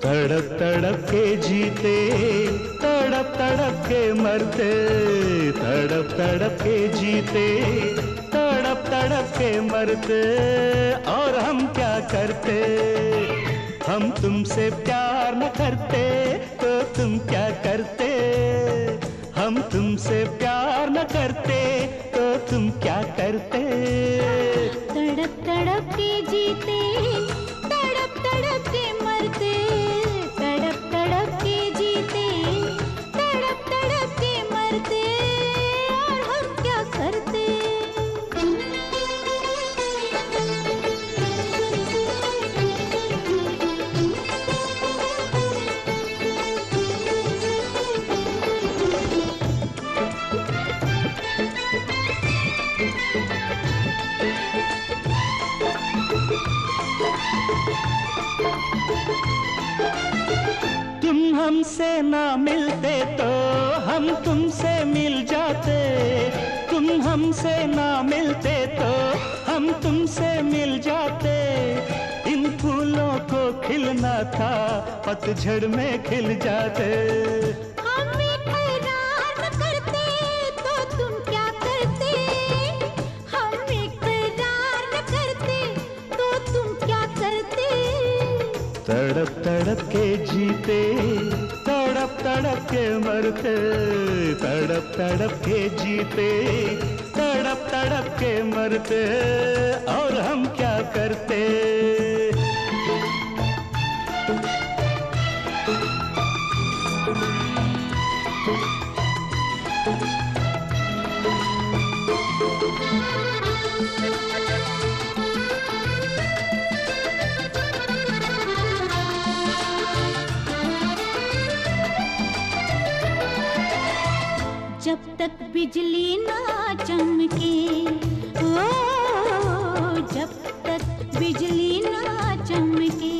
तड़प तड़प के जीते, तड़प तड़प के मरते, तड़प तड़प के जीते, तड़प तड़प के मरते। और हम क्या करते, हम तुमसे प्यार न करते तो तुम क्या करते। हम तुमसे प्यार न करते तो तुम क्या करते। तड़प तड़प के जीते, तड़प तड़प के मरते, तड़प तड़प के जीते, तड़प तड़प के मरते। और हम क्या करते। तुम हमसे ना मिलते तो हम तुमसे मिल जाते। तुम हमसे ना मिलते तो हम तुमसे मिल जाते। इन फूलों को खिलना था, पतझड़ में खिल जाते। हम इकरार न करते तो तुम क्या करते। हम इकरार न करते तो तुम क्या करते। तड़प तड़प के जीते, तड़प तड़प के मरते, तड़प तड़प के जीते, तड़प तड़प के मरते। और हम क्या करते। जब तक बिजली ना चमके, ओ जब तक बिजली ना चमके,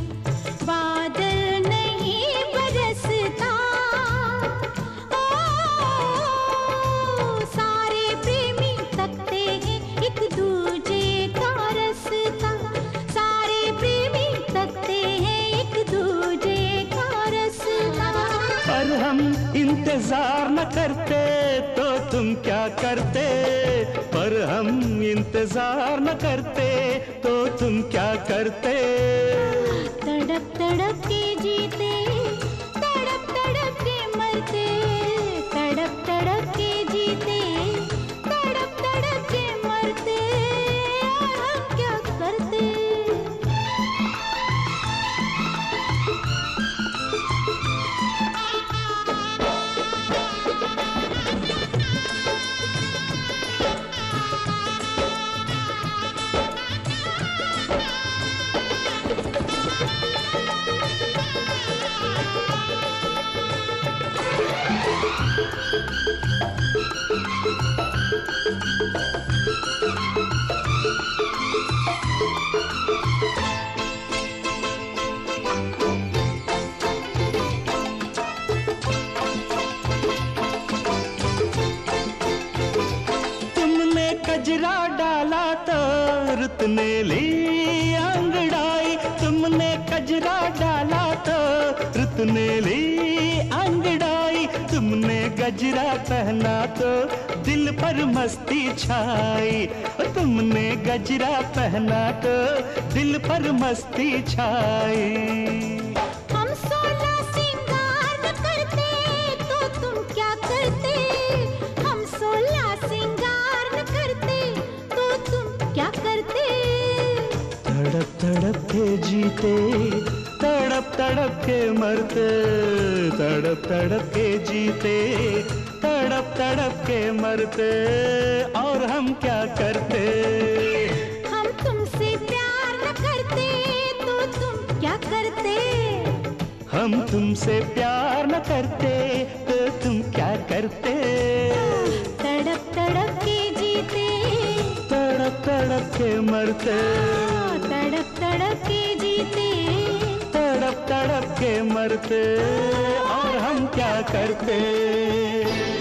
बादल नहीं बरसता। ओ सारे प्रेमी तकते हैं एक दूजे का रास्ता। सारे प्रेमी तकते हैं एक दूजे का रास्ता। पर हम इंतजार न करते तो तुम क्या करते। पर हम इंतजार न करते तो तुम क्या करते। तड़प तड़प के जीते, तड़प तड़प के मरते, तड़प तड़प के जीते, तड़प तड़प के मरते। और हम क्या करते। कजरा डाला तो रुत ने ली अंगड़ाई। तुमने कजरा डाला तो रुत ने ली अंगड़ाई। तुमने गजरा पहना तो दिल पर मस्ती छाई। तुमने गजरा पहना तो दिल पर मस्ती छाई। हम 16 सिंगार न करते तो तुम क्या करते। हम 16 सिंगार न करते तो तुम क्या करते। तड़प तड़प के जीते, तड़प तड़प के मरते, तड़प तड़प के जीते, तड़प तड़प के मरते। और हम क्या करते। हम तुमसे प्यार न करते तो तुम क्या करते। हम तुमसे प्यार न करते तो तुम क्या करते। तड़प तड़प के जीते, तड़प तड़प के मरते, तड़प तड़प के जीते, तड़प तड़प के मरते। और हम क्या करते।